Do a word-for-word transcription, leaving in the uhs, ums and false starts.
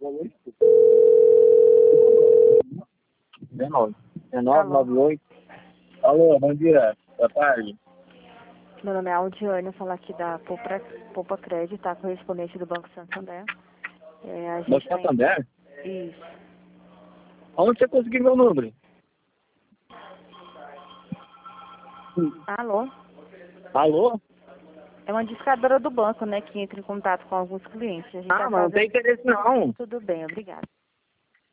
dezenove, dezenove, noventa e oito. Alô, bom dia. Boa tarde. Meu nome é Aldiane, eu falo aqui da Poupa, Poupa Crédito, tá? Correspondente do Banco Santander. É, a gente Banco tem... Santander? Isso. Onde você conseguiu meu número? Alô? Alô? É uma discadora do banco, né, que entra em contato com alguns clientes. A gente Ah, já mas não sabe... tem interesse não. Tudo bem, obrigada.